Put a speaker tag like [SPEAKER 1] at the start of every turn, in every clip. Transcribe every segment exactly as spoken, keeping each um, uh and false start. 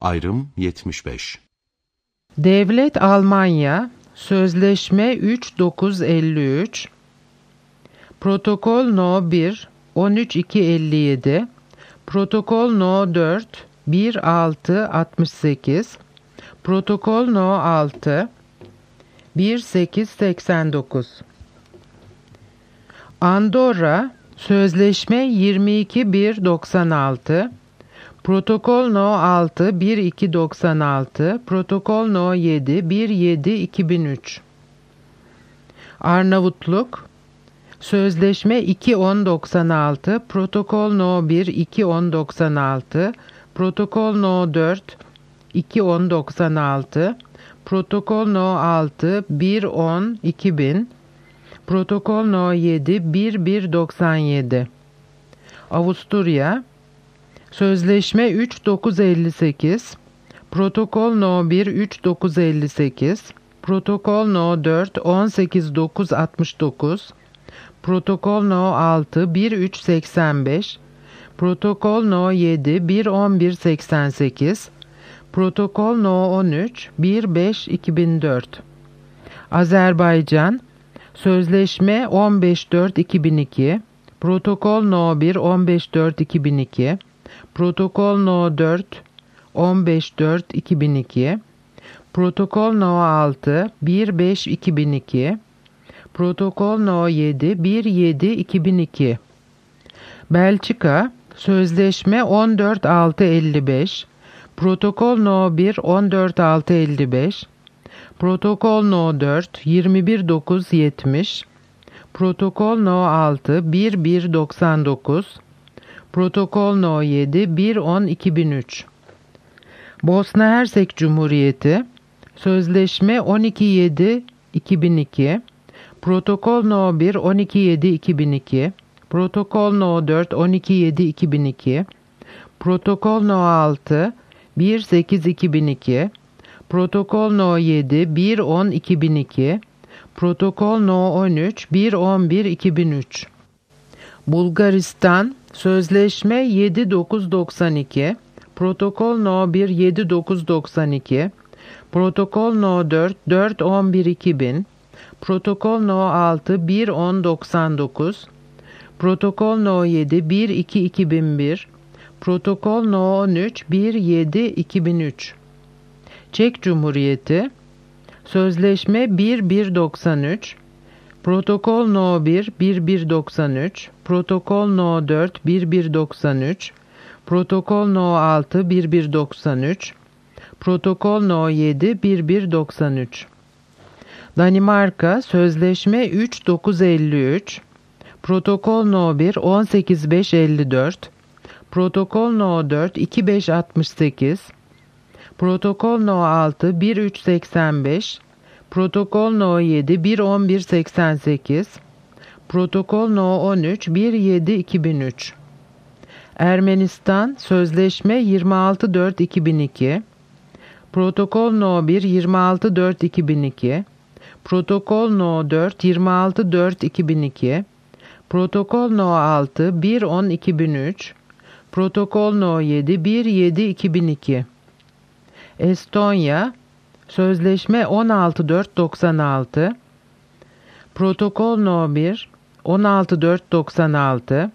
[SPEAKER 1] Ayrım yetmiş beş.
[SPEAKER 2] Devlet Almanya Sözleşme üç bin dokuz yüz elli üç Protokol No bir on üç bin iki yüz elli yedi Protokol No dört bir bin altı yüz altmış sekiz Protokol No altı bin sekiz yüz seksen dokuz Andorra Sözleşme yirmi iki bin bir yüz doksan altı Protokol No altı bin iki yüz doksan altı Protokol No yedi bin yedi iki bin üç Arnavutluk Sözleşme iki bin on doksan altı Protokol No bir iki bin on doksan altı Protokol No dört iki bin on doksan altı Protokol No altı bir on iki bin Protokol No yedi bir bir doksan yedi Avusturya Sözleşme üç bin dokuz yüz elli sekiz Protokol No bir üç bin dokuz yüz elli sekiz Protokol No dört on sekiz bin dokuz yüz altmış dokuz Protokol No altı bir bin üç yüz seksen beş Protokol No yedi bir on bir seksen sekiz Protokol No on üç bir beş iki bin dört Azerbaycan Sözleşme on beş dört iki bin iki Protokol No bir on beş dört iki bin iki Protokol No dört on beş dört iki bin iki Protokol No altı bir beş iki bin iki Protokol No yedi bir yedi iki bin iki Belçika Sözleşme on dört altı elli beş Protokol No bir on dört altı elli beş Protokol No dört yirmi bir dokuz yüz yetmiş Protokol No altı bir bir doksan dokuz Protokol No yedi bir on iki bin üç Bosna Hersek Cumhuriyeti Sözleşme on iki yedi iki bin iki Protokol No bir on iki yedi iki bin iki Protokol No dört on iki yedi iki bin iki Protokol No altı bir sekiz iki bin iki Protokol No yedi bir on iki bin iki Protokol No on üç bir on bir iki bin üç Bulgaristan Sözleşme yedi dokuz doksan iki Protokol No bir yedi dokuz doksan iki Protokol No dört dört on bir iki bin Protokol No altı bir on doksan dokuz Protokol No yedi bir iki iki bin bir Protokol No on üç bir yedi iki bin üç Çek Cumhuriyeti Sözleşme bir bir doksan üç Protokol No bir bir bir doksan üç Protokol No dört bir bir doksan üç Protokol No altı bir bir doksan üç Protokol No yedi bir bir doksan üç Danimarka Sözleşme üç dokuz elli üç Protokol No bir on sekiz beş elli dört Protokol No dört iki beş altmış sekiz Protokol No altı bir üç seksen beş Protokol No yedi bir on bir seksen sekiz Protokol No on üç bir yedi iki bin üç Ermenistan Sözleşme yirmi altı dört iki bin iki Protokol No bir yirmi altı dört iki bin iki Protokol No dört yirmi altı dört iki bin iki Protokol No altı bir on iki bin üç Protokol No yedi bir yedi iki bin iki Estonya Sözleşme on altı dört doksan altı Protokol No bir on altı dört doksan altı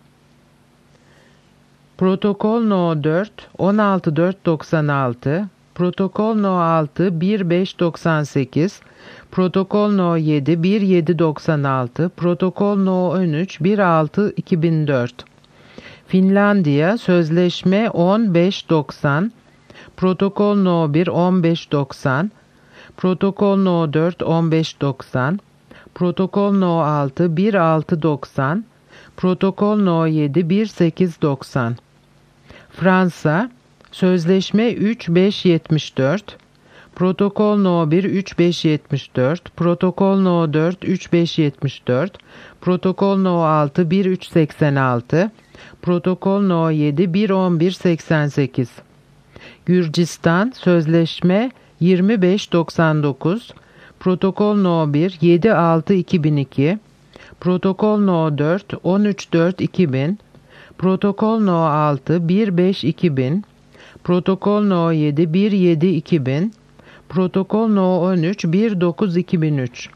[SPEAKER 2] Protokol No dört on altı dört doksan altı Protokol No altı bir beş doksan sekiz Protokol No yedi bir yedi doksan altı Protokol No on üç bir altı iki bin dört Finlandiya Sözleşme on beş doksan Protokol No bir on beş doksan Protokol No dört on beş doksan Protokol No altı bir altı doksan Protokol No yedi bir sekiz doksan Fransa Sözleşme üç beş yetmiş dört Protokol No bir üç beş yetmiş dört Protokol No dört üç beş yetmiş dört Protokol No altı bir üç seksen altı Protokol No yedi bir on bir seksen sekiz Gürcistan Sözleşme yirmi beş doksan dokuz Protokol No bir yedi altı iki bin iki Protokol No dört on üç dört iki bin Protokol No altı bir beş iki bin Protokol No yedi bir yedi iki bin, Protokol No on üç bir dokuz iki bin üç.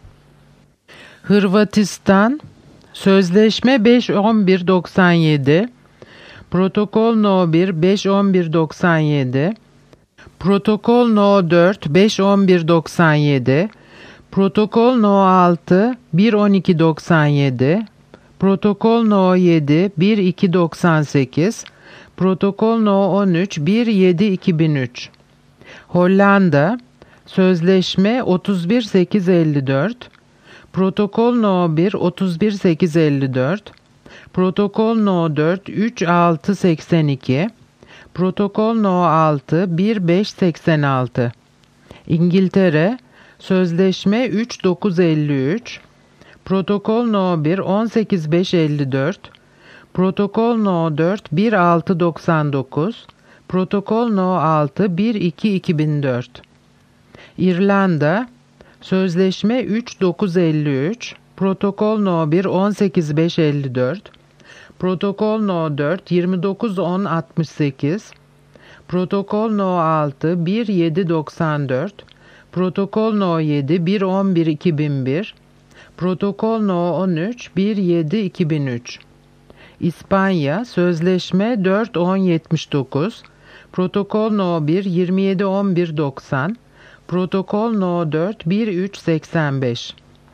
[SPEAKER 2] Hırvatistan, Sözleşme beş on bir doksan yedi, Protokol No bir beş on bir doksan yedi, Protokol No dört beş on bir doksan yedi, Protokol No altı bir on iki doksan yedi, Protokol No yedi bir iki doksan sekiz, Protokol No on üç bir yedi iki bin üç. Hollanda, Sözleşme otuz bir sekiz elli dört, Protokol No bir otuz bir sekiz elli dört, Protokol No dört üç altı seksen iki, Protokol No altı bir beş seksen altı. İngiltere, Sözleşme üç dokuz elli üç, Protokol No bir on sekiz beş elli dört, Protokol No dört bir altı doksan dokuz, Protokol No altı bir iki iki bin dört. İrlanda, Sözleşme üç dokuz elli üç, Protokol No bir on sekiz beş elli dört, Protokol No dört yirmi dokuz on altmış sekiz, Protokol No altı bir yedi doksan dört, Protokol No yedi bir on bir iki bin bir, Protokol No on üç bir yedi iki bin üç. İspanya, Sözleşme dört on yetmiş dokuz, Protokol No bir yirmi yedi on bir doksan, Protokol No dört bir üç seksen beş.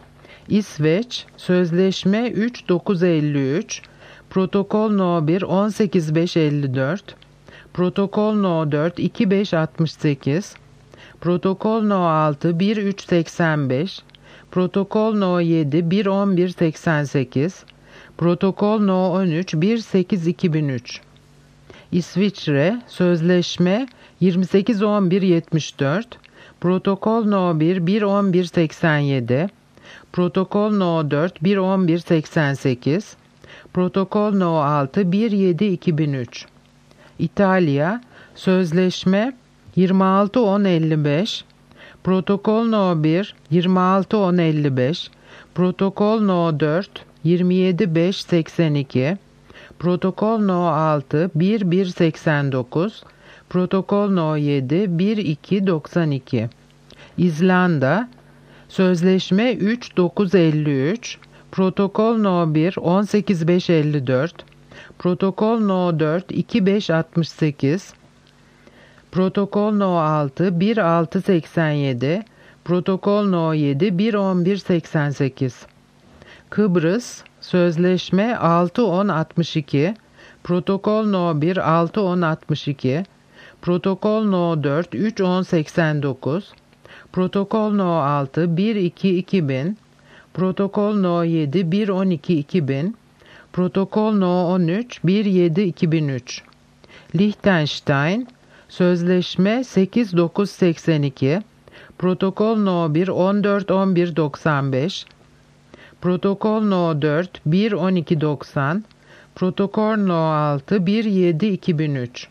[SPEAKER 2] İsveç, Sözleşme üç dokuz elli üç, Protokol No bir on sekiz beş elli dört, Protokol No dört iki beş altmış sekiz, Protokol No altı bir üç seksen beş, Protokol No yedi bir on bir seksen sekiz, Protokol No on üç bir sekiz iki bin üç. İsviçre, Sözleşme yirmi sekiz on bir yetmiş dört, Protokol No bir bir on bir seksen yedi, Protokol No dört bir on bir seksen sekiz, Protokol No altı bir yedi iki bin üç. İtalya, Sözleşme yirmi altı on elli beş, Protokol No bir yirmi altı on elli beş, Protokol No dört yirmi yedi beş seksen iki, Protokol No altı bir bir seksen dokuz, Protokol No yedi bir iki doksan iki. İzlanda, Sözleşme üç dokuz elli üç, Protokol No bir on sekiz beş elli dört, Protokol No dört iki beş altmış sekiz, Protokol No altı bir altı seksen yedi, Protokol No yedi bir on bir seksen sekiz. Kıbrıs, Sözleşme altı on altmış iki, Protokol No bir altı on altmış iki, Protokol No dört üç on seksen dokuz, Protokol No altı bir iki iki bin, Protokol No yedi bir on iki iki bin, Protokol No on üç bir yedi iki bin üç. Liechtenstein, Sözleşme sekiz dokuz seksen iki, Protokol No bir on dört on bir doksan beş, Protokol No dört bir on iki doksan, Protokol No altı bir yedi iki bin üç.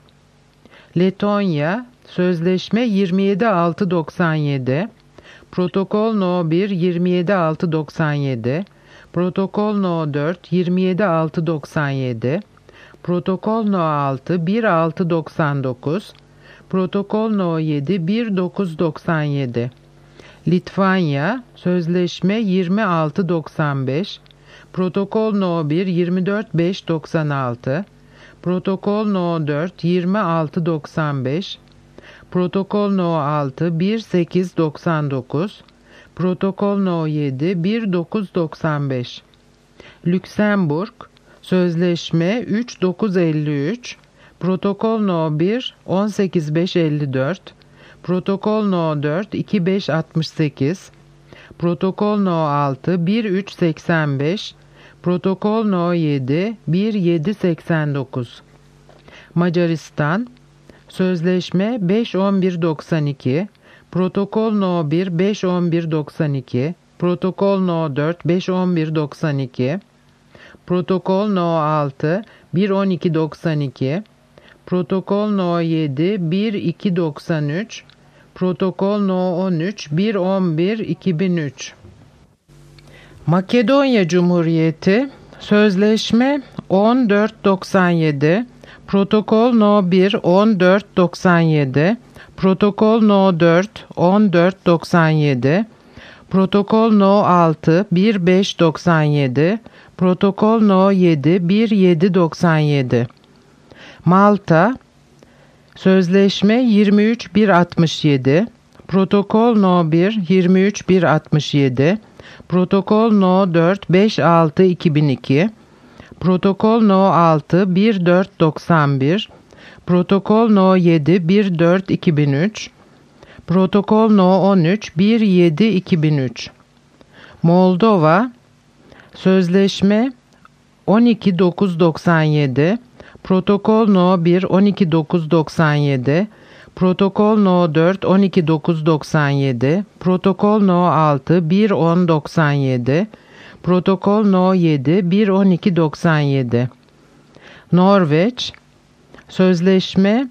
[SPEAKER 2] Letonya, Sözleşme yirmi yedi altı doksan yedi, Protokol No bir yirmi yedi altı doksan yedi, Protokol No dört yirmi yedi altı doksan yedi, Protokol No altı bir altı doksan dokuz, Protokol No yedi bir dokuz doksan yedi. Litvanya, Sözleşme yirmi altı doksan beş, Protokol No bir yirmi dört beş doksan altı, Protokol No dört yirmi altı doksan beş, Protokol No altı bir sekiz doksan dokuz, Protokol No yedi bir dokuz doksan beş. Lüksemburg, Sözleşme üç dokuz elli üç, Protokol No bir on sekiz beş elli dört, Protokol No dört iki beş altmış sekiz, Protokol No altı bir üç seksen beş, Protokol No yedi bir yedi seksen dokuz. Macaristan, Sözleşme beş on bir doksan iki, Protokol No bir beş on bir doksan iki, Protokol No dört beş on bir doksan iki, Protokol No altı bir on iki doksan iki, Protokol No yedi bir iki doksan üç, Protokol No on üç bir on bir iki bin üç. Makedonya Cumhuriyeti, Sözleşme on dört doksan yedi, Protokol No bir on dört doksan yedi, Protokol No dört on dört doksan yedi, Protokol No altı bir beş doksan yedi, Protokol No yedi bir yedi doksan yedi. Malta Sözleşme yirmi üç bir altmış yedi, Protokol No bir yirmi üç bir altmış yedi, Protokol No dört beş altı iki bin iki, Protokol No altı bir dört doksan bir, Protokol No yedi bir dört iki bin üç, Protokol No on üç bir yedi iki bin üç. Moldova Sözleşme on iki dokuz doksan yedi, Protokol No bir on iki dokuz doksan yedi, Protokol No dört on iki dokuz doksan yedi, Protokol No altı bir on doksan yedi, Protokol No yedi bir on iki doksan yedi. Norveç Sözleşme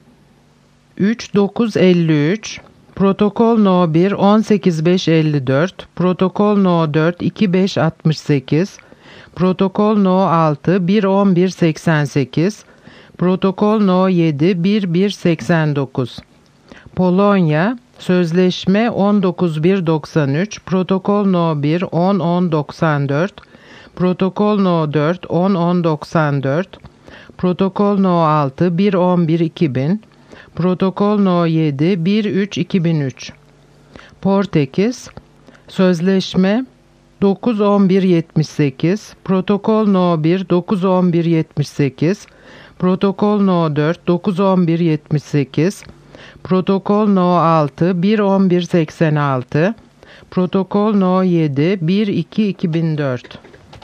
[SPEAKER 2] üç dokuz elli üç, Protokol No bir on sekiz beş elli dört, Protokol No dört iki beş altmış sekiz, Protokol No altı bir on bir seksen sekiz, Protokol No yedi bir bir seksen dokuz. Polonya Sözleşme on dokuz bir doksan üç, Protokol No bir on on doksan dört, Protokol No dört on on doksan dört, Protokol No altı bir on bir iki bin, Protokol No yedi bir üç iki bin üç. Portekiz Sözleşme dokuz on bir yetmiş sekiz, Protokol No bir dokuz on bir yetmiş sekiz, Protokol No dört dokuz on bir yetmiş sekiz, Protokol No altı bir on bir seksen altı, Protokol No yedi bir iki iki bin dört.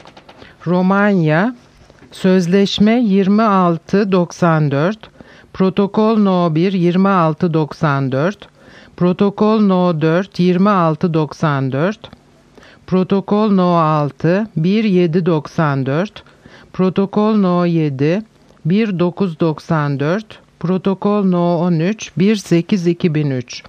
[SPEAKER 2] Romanya Sözleşme yirmi altı doksan dört, Protokol No bir yirmi altı doksan dört, Protokol No dört yirmi altı doksan dört, Protokol No altı bir yedi doksan dört, Protokol No yedi bir dokuz doksan dört, Protokol No on üç bir sekiz iki bin üç.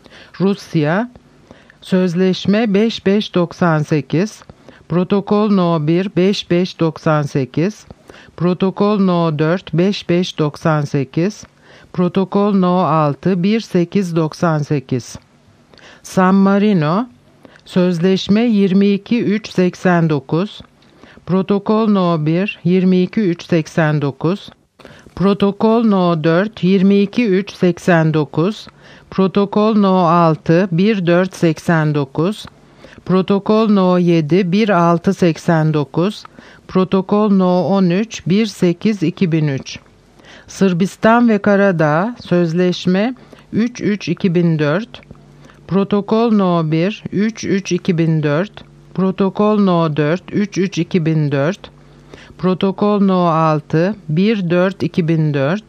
[SPEAKER 2] Rusya Sözleşme beş beş doksan sekiz, Protokol No bir beş beş doksan sekiz, Protokol No dört beş beş doksan sekiz, Protokol No altı bir sekiz doksan sekiz. San Marino Sözleşme yirmi iki üç seksen dokuz, Protokol No bir yirmi iki üç seksen dokuz, Protokol No dört yirmi iki üç seksen dokuz, Protokol No altı bir dört seksen dokuz, Protokol No yedi bir altı seksen dokuz, Protokol No on üç bir sekiz iki bin üç. Sırbistan ve Karadağ Sözleşme üç üç iki bin dört, Protokol No bir üç üç iki bin dört, Protokol No dört üç üç iki bin dört, Protokol No altı bir dört iki bin dört,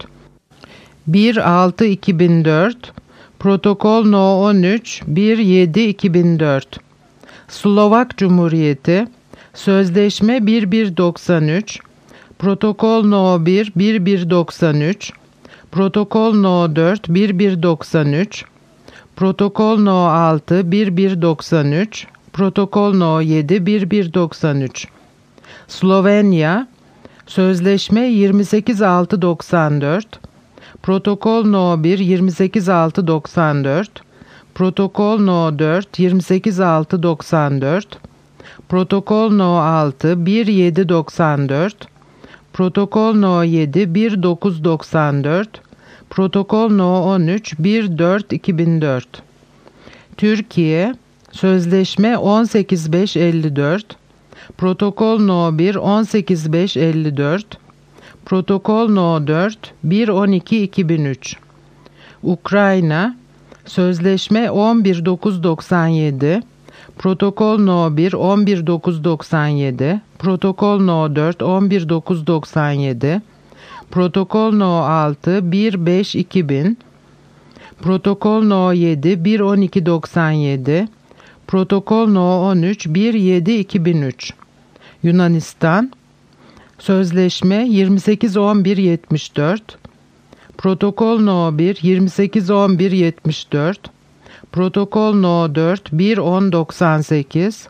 [SPEAKER 2] bir altı iki bin dört, Protokol No on üç bir yedi iki bin dört. Slovak Cumhuriyeti Sözleşme bir bir doksan üç, Protokol No bir bir bir doksan üç, Protokol No dört bir bir doksan üç, Protokol No altı bir bir doksan üç, Protokol No yedi bir bir doksan üç. Slovenya Sözleşme yirmi sekiz altı doksan dört, Protokol No bir yirmi sekiz altı doksan dört, Protokol No dört yirmi sekiz altı doksan dört, Protokol No altı bir yedi doksan dört, Protokol No yedi bir dokuz doksan dört, Protokol No on üç bir dört iki bin dört. Türkiye Sözleşme on sekiz beş elli dört, Protokol No bir on sekiz beş elli dört, Protokol No dört bir on iki iki bin üç. Ukrayna Sözleşme on bir dokuz doksan yedi, Protokol No bir on bir dokuz doksan yedi, Protokol No dört on bir dokuz doksan yedi, Protokol No altı bir beş iki bin, Protokol No yedi bir on iki doksan yedi, Protokol No on üç bir yedi iki bin üç. Yunanistan Sözleşme yirmi sekiz on bir yetmiş dört, Protokol No bir yirmi sekiz on bir yetmiş dört, Protokol No dört bir on doksan sekiz,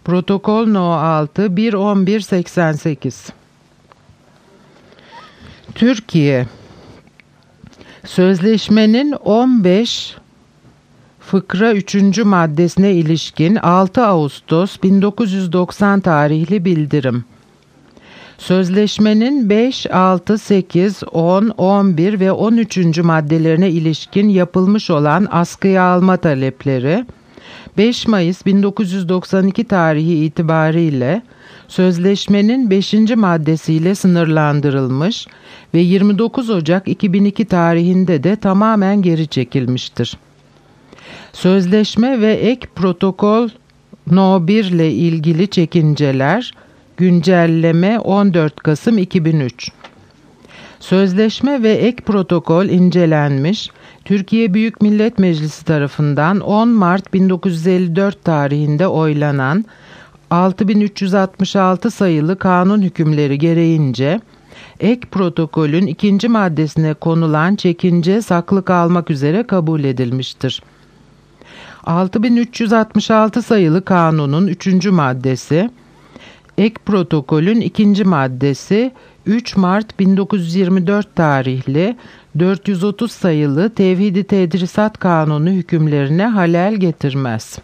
[SPEAKER 2] Protokol No altı bir on bir seksen sekiz. Türkiye, sözleşmenin on beş fıkra üçüncü maddesine ilişkin altı Ağustos bin dokuz yüz doksan tarihli bildirim. Sözleşmenin beş, altı, sekiz, on, on bir ve on üçüncü maddelerine ilişkin yapılmış olan askıya alma talepleri beş Mayıs bin dokuz yüz doksan iki tarihi itibariyle sözleşmenin beşinci maddesiyle sınırlandırılmış ve yirmi dokuz Ocak iki bin iki tarihinde de tamamen geri çekilmiştir. Sözleşme ve ek protokol No bir ile ilgili çekinceler, güncelleme on dört Kasım iki bin üç. Sözleşme ve ek protokol incelenmiş, Türkiye Büyük Millet Meclisi tarafından on Mart bin dokuz yüz elli dört tarihinde oylanan altı bin üç yüz altmış altı sayılı kanun hükümleri gereğince ek protokolün ikinci maddesine konulan çekince saklı kalmak üzere kabul edilmiştir. altı bin üç yüz altmış altı sayılı kanunun üçüncü maddesi, ek protokolün ikinci maddesi üç Mart bin dokuz yüz yirmi dört tarihli dört yüz otuz sayılı Tevhid-i Tedrisat Kanunu hükümlerine halel getirmez.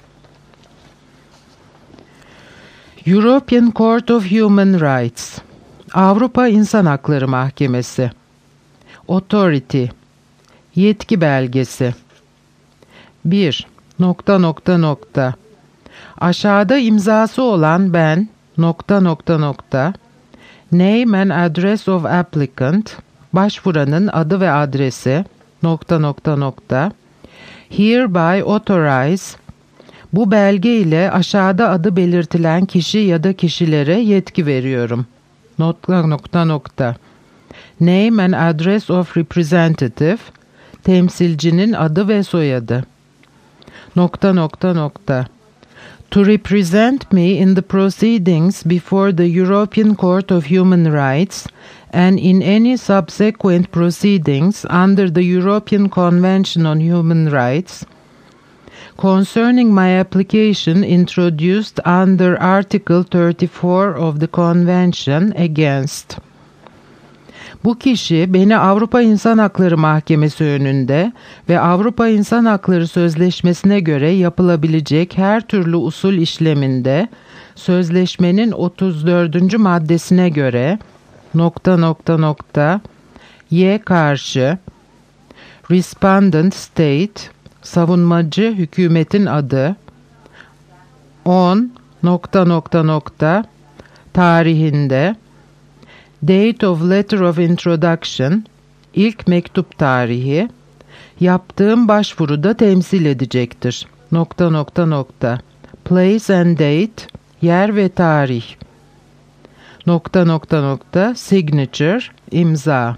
[SPEAKER 2] European Court of Human Rights, Avrupa İnsan Hakları Mahkemesi, Authority, yetki belgesi. bir. Nokta nokta nokta. Aşağıda imzası olan ben, nokta nokta nokta, name and address of applicant, başvuranın adı ve adresi, nokta nokta nokta, hereby authorize, bu belge ile aşağıda adı belirtilen kişi ya da kişilere yetki veriyorum, nokta nokta nokta, name and address of representative, temsilcinin adı ve soyadı, nokta nokta nokta, to represent me in the proceedings before the European Court of Human Rights and in any subsequent proceedings under the European Convention on Human Rights concerning my application introduced under Article thirty-four of the Convention against. Bu kişi beni Avrupa İnsan Hakları Mahkemesi önünde ve Avrupa İnsan Hakları Sözleşmesi'ne göre yapılabilecek her türlü usul işleminde sözleşmenin otuz dördüncü maddesine göre nokta nokta nokta Y karşı Respondent State, savunmacı hükümetin adı, on nokta nokta nokta tarihinde Date of Letter of Introduction, ilk mektup tarihi, yaptığım başvuruda temsil edecektir. Nokta nokta nokta. Place and date, yer ve tarih. Nokta nokta nokta. Signature, imza.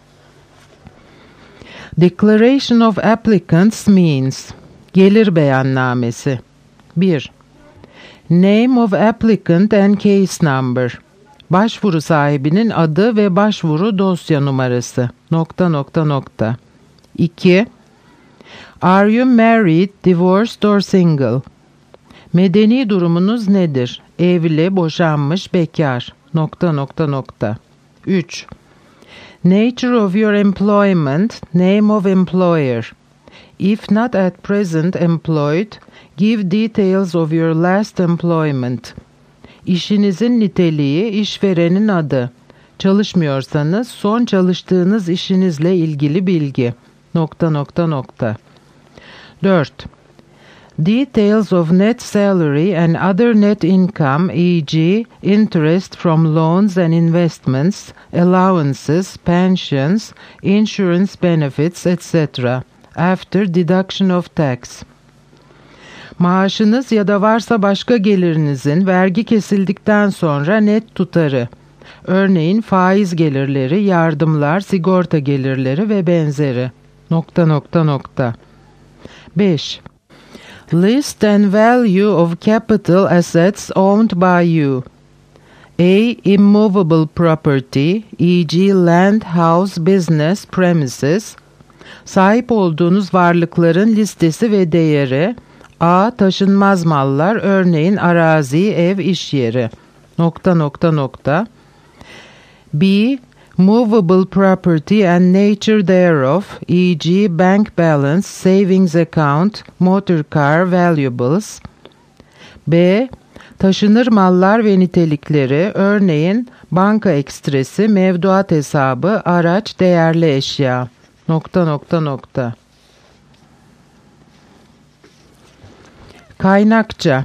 [SPEAKER 2] Declaration of Applicants means, gelir beyannamesi. bir. Name of applicant and case number. Başvuru sahibinin adı ve başvuru dosya numarası. Nokta nokta nokta. iki. Are you married, divorced or single? Medeni durumunuz nedir? Evli, boşanmış, bekar. Nokta nokta nokta. üç. Nature of your employment, name of employer. If not at present employed, give details of your last employment. İşinizin niteliği, işverenin adı. Çalışmıyorsanız son çalıştığınız işinizle ilgili bilgi. Nokta nokta nokta. dört. Details of net salary and other net income, for example interest from loans and investments, allowances, pensions, insurance benefits, et cetera after deduction of tax. Maaşınız ya da varsa başka gelirinizin vergi kesildikten sonra net tutarı. Örneğin faiz gelirleri, yardımlar, sigorta gelirleri ve benzeri. Nokta nokta nokta. beş. List and value of capital assets owned by you. A. Immovable property, for example land, house, business, premises. Sahip olduğunuz varlıkların listesi ve değeri. A. Taşınmaz mallar, örneğin arazi, ev, iş yeri. Nokta nokta nokta. B. movable property and nature thereof, for example bank balance, savings account, motor car, valuables. B. Taşınır mallar ve nitelikleri, örneğin banka ekstresi, mevduat hesabı, araç, değerli eşya. Nokta nokta nokta. Kaynakça.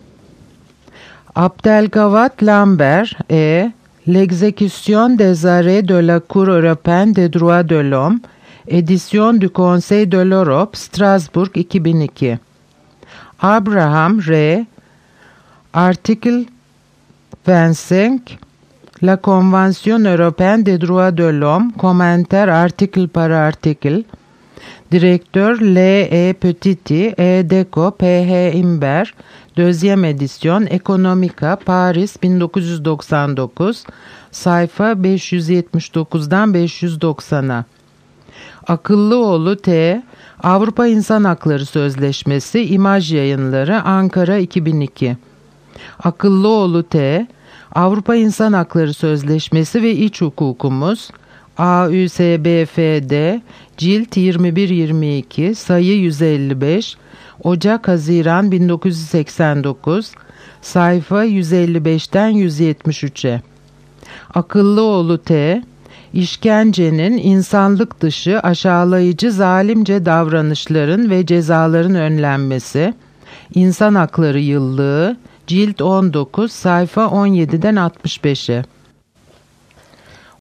[SPEAKER 2] Abdelgawad Lambert et L'exécution des arrêts de la Cour européenne des droits de l'homme, édition du Conseil de l'Europe, Strasbourg iki bin iki. Abraham R. Article vingt-cinq, La Convention européenne des droits de l'homme, commentaire article par article. Directeur L. E. Petiti, E. Deco, P. H. Imbert, deuxième édition, Economica, Paris bin dokuz yüz doksan dokuz, sayfa beş yüz yetmiş dokuzdan beş yüz doksana. Akıllıoğlu T. Avrupa İnsan Hakları Sözleşmesi, İmaj Yayınları, Ankara iki bin iki. Akıllıoğlu T. Avrupa İnsan Hakları Sözleşmesi ve İç Hukukumuz, A Ü S B F D, Cilt yirmi bir yirmi iki, sayı yüz elli beş, Ocak-Haziran bin dokuz yüz seksen dokuz, sayfa yüz elli beşten yüz yetmiş üçe. Akıllıoğlu T. İşkencenin, insanlık dışı, aşağılayıcı, zalimce davranışların ve cezaların önlenmesi, İnsan Hakları Yıllığı, Cilt on dokuz, sayfa on yediden altmış beşe.